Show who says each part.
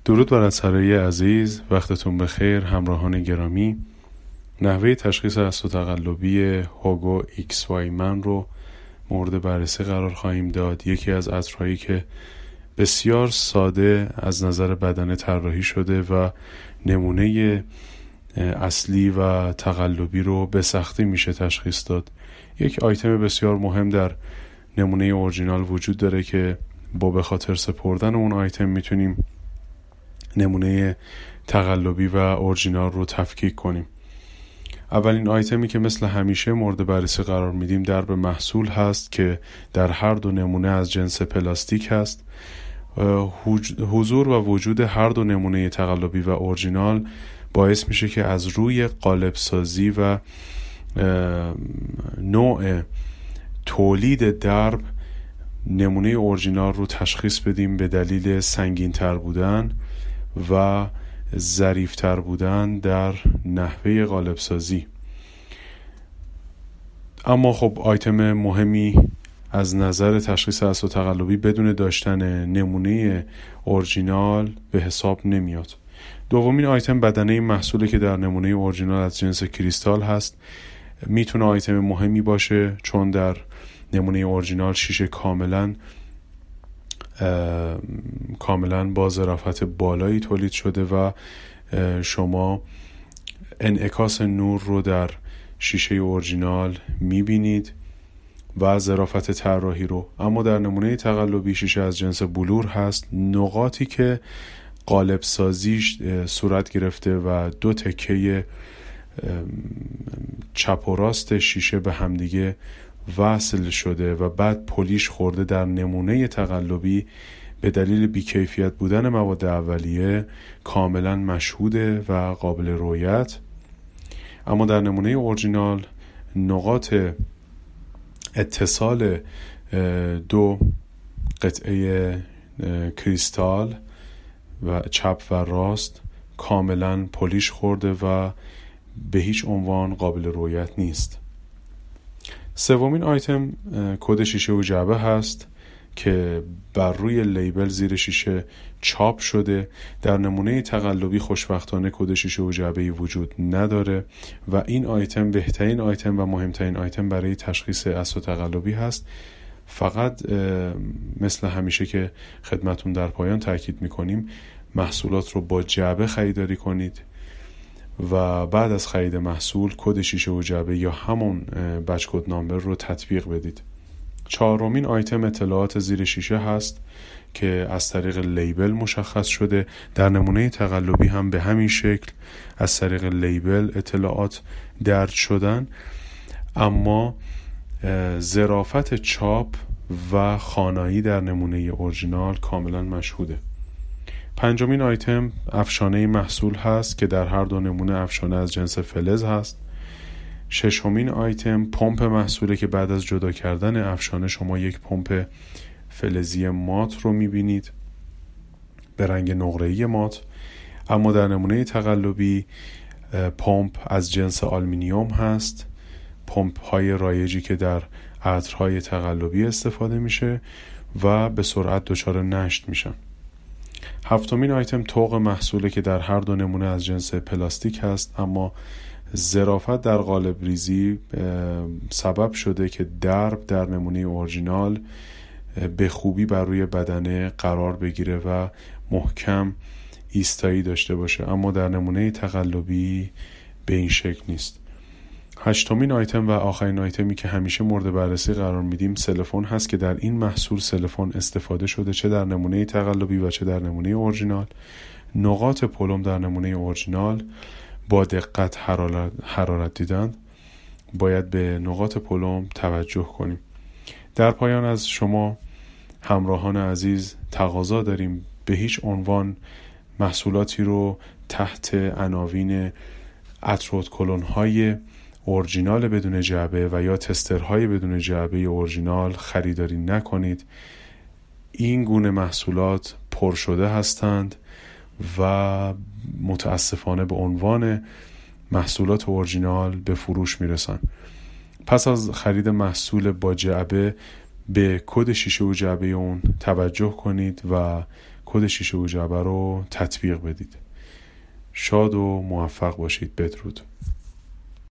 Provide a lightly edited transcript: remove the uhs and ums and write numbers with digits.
Speaker 1: درود بر اسرای عزیز، وقتتون بخیر همراهان گرامی. نحوه تشخیص اسو تقلبی هوگو ایکس وایمن رو مورد بررسی قرار خواهیم داد. یکی از عطرهایی که بسیار ساده از نظر بدنه طراحی شده و نمونه اصلی و تقلبی رو به سختی میشه تشخیص داد. یک آیتم بسیار مهم در نمونه اورجینال وجود داره که با به خاطر سپردن اون آیتم میتونیم نمونه تقلبی و اورجینال رو تفکیک کنیم. اولین آیتمی که مثل همیشه مورد بررسی قرار میدیم درب محصول هست که در هر دو نمونه از جنس پلاستیک هست. حضور و وجود هر دو نمونه تقلبی و اورجینال باعث میشه که از روی قالب سازی و نوع تولید درب نمونه اورجینال رو تشخیص بدیم به دلیل سنگین تر بودن و ظریف‌تر بودن در نحوه قالب سازی. اما خب آیتم مهمی از نظر تشخیص اسو تقلبی بدون داشتن نمونه اورجینال به حساب نمیاد. دومین آیتم بدنه این محصوله که در نمونه اورجینال از جنس کریستال هست. میتونه آیتم مهمی باشه چون در نمونه اورجینال شیشه کاملا با ظرافت بالایی تولید شده و شما انعکاس نور رو در شیشه اورجینال میبینید و ظرافت طراحی رو. اما در نمونه تقلبی شیشه از جنس بلور هست. نقاطی که قالب سازیش صورت گرفته و دو تکه چپ و راست شیشه به همدیگه وصل شده و بعد پولیش خورده، در نمونه تقلبی به دلیل بیکیفیت بودن مواد اولیه کاملا مشهوده و قابل رؤیت. اما در نمونه اورجینال نقاط اتصال دو قطعه کریستال و چپ و راست کاملا پولیش خورده و به هیچ عنوان قابل رؤیت نیست. سومین آیتم کد شیشه و جعبه هست که بر روی لیبل زیر شیشه چاپ شده. در نمونه تقلبی خوشبختانه کد شیشه و جعبه‌ای وجود نداره و این آیتم بهترین آیتم و مهمترین آیتم برای تشخیص اسو تقلبی هست. فقط مثل همیشه که خدمتون در پایان تاکید میکنیم محصولات رو با جعبه خریداری کنید و بعد از خرید محصول کد شیشه و جعبه یا همون بچ کد نامبر رو تطبیق بدید. چهارمین آیتم اطلاعات زیر شیشه هست که از طریق لیبل مشخص شده. در نمونه تقلبی هم به همین شکل از طریق لیبل اطلاعات درج شدن، اما ظرافت چاپ و خوانایی در نمونه اورجینال کاملا مشهوده. پنجمین آیتم افشانه محصول هست که در هر دو نمونه افشانه از جنس فلز هست. ششمین آیتم پمپ محصوله که بعد از جدا کردن افشانه شما یک پمپ فلزی مات رو میبینید به رنگ نقره‌ای مات. اما در نمونه تقلبی پمپ از جنس آلومینیوم هست، پمپ های رایجی که در عطرهای تقلبی استفاده میشه و به سرعت دچار نشت میشن. هفتمین آیتم طوق محصوله که در هر دو نمونه از جنس پلاستیک هست، اما ظرافت در قالب ریزی سبب شده که درب در نمونه اورجینال به خوبی بر روی بدنه قرار بگیره و محکم ایستایی داشته باشه، اما در نمونه تقلبی به این شکل نیست. هشتمین آیتم و آخرین آیتمی که همیشه مورد بررسی قرار میدیم سلفون هست که در این محصول سلفون استفاده شده چه در نمونه تقلبی و چه در نمونه اورجینال. نقاط پلم در نمونه اورجینال با دقت حرارت دیدن، باید به نقاط پلم توجه کنیم. در پایان از شما همراهان عزیز تقاضا داریم به هیچ عنوان محصولاتی رو تحت عناوین عطرودکلون‌های اورجینال بدون جعبه و یا تسترهای بدون جعبه اورجینال خریداری نکنید. این گونه محصولات پر شده هستند و متاسفانه به عنوان محصولات اورجینال به فروش میرسن. پس از خرید محصول با جعبه به کد شیشه و جعبه اون توجه کنید و کد شیشه و جعبه رو تطبیق بدید. شاد و موفق باشید. بدرود.